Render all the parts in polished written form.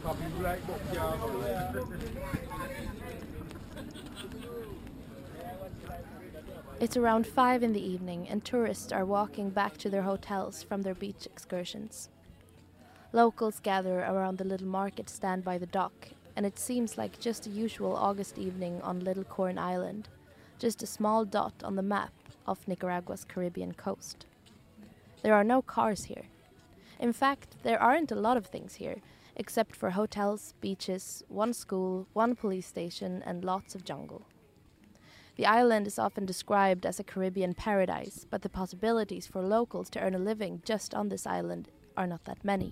It's around 5 in the evening and tourists are walking back to their hotels from their beach excursions. Locals gather around the little market stand by the dock, and it seems like just a usual August evening on Little Corn Island, just a small dot on the map of Nicaragua's Caribbean coast. There are no cars here. In fact, there aren't a lot of things here, except for hotels, beaches, one school, one police station, and lots of jungle. The island is often described as a Caribbean paradise, but the possibilities for locals to earn a living just on this island are not that many.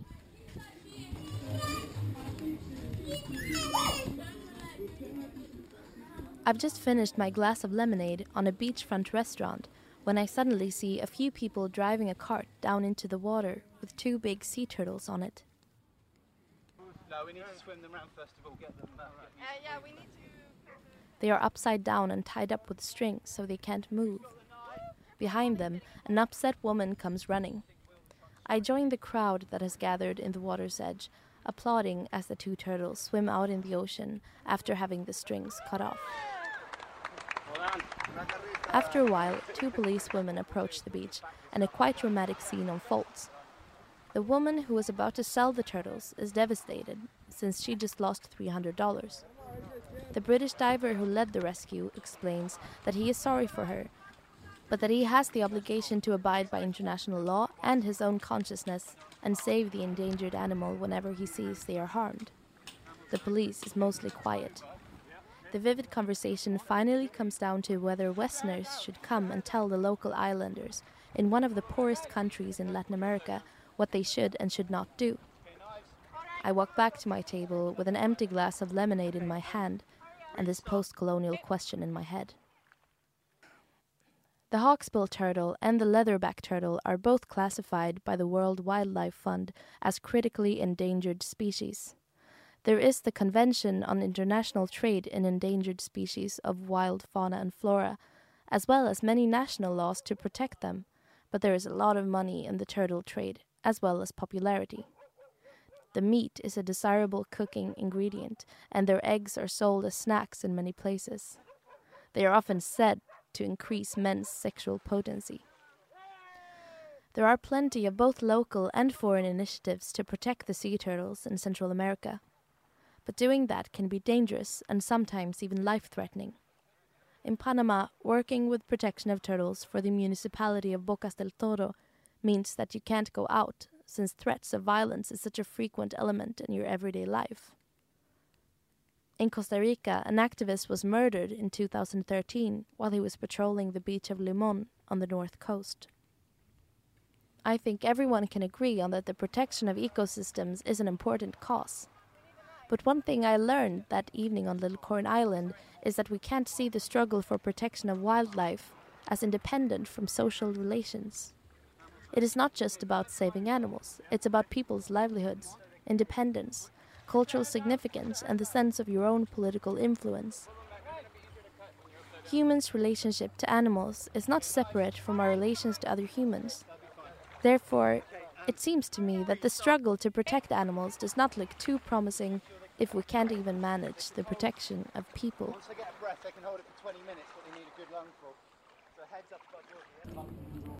I've just finished my glass of lemonade on a beachfront restaurant when I suddenly see a few people driving a cart down into the water with 2 big sea turtles on it. No, we need to swim them around first of all, get them... yeah, we need to... They are upside down and tied up with string so they can't move. Behind them, an upset woman comes running. I join the crowd that has gathered in the water's edge, applauding as the 2 turtles swim out in the ocean after having the strings cut off. After a while, 2 policewomen approach the beach and a quite dramatic scene unfolds. The woman who was about to sell the turtles is devastated since she just lost $300. The British diver who led the rescue explains that he is sorry for her, but that he has the obligation to abide by international law and his own consciousness and save the endangered animal whenever he sees they are harmed. The police is mostly quiet. The vivid conversation finally comes down to whether Westerners should come and tell the local islanders in one of the poorest countries in Latin America what they should and should not do. I walk back to my table with an empty glass of lemonade in my hand and this post-colonial question in my head. The hawksbill turtle and the leatherback turtle are both classified by the World Wildlife Fund as critically endangered species. There is the Convention on International Trade in Endangered Species of Wild Fauna and Flora, as well as many national laws to protect them, but there is a lot of money in the turtle trade, as well as popularity. The meat is a desirable cooking ingredient, and their eggs are sold as snacks in many places. They are often said to increase men's sexual potency. There are plenty of both local and foreign initiatives to protect the sea turtles in Central America. But doing that can be dangerous and sometimes even life-threatening. In Panama, working with protection of turtles for the municipality of Bocas del Toro means that you can't go out, since threats of violence is such a frequent element in your everyday life. In Costa Rica, an activist was murdered in 2013 while he was patrolling the beach of Limon on the north coast. I think everyone can agree on that the protection of ecosystems is an important cause. But one thing I learned that evening on Little Corn Island is that we can't see the struggle for protection of wildlife as independent from social relations. It is not just about saving animals, it's about people's livelihoods, independence, cultural significance, and the sense of your own political influence. Humans' relationship to animals is not separate from our relations to other humans. Therefore, it seems to me that the struggle to protect animals does not look too promising if we can't even manage the protection of people. Once they get a breath, they can hold it for 20 minutes, but they need a good lung for. So heads up above water.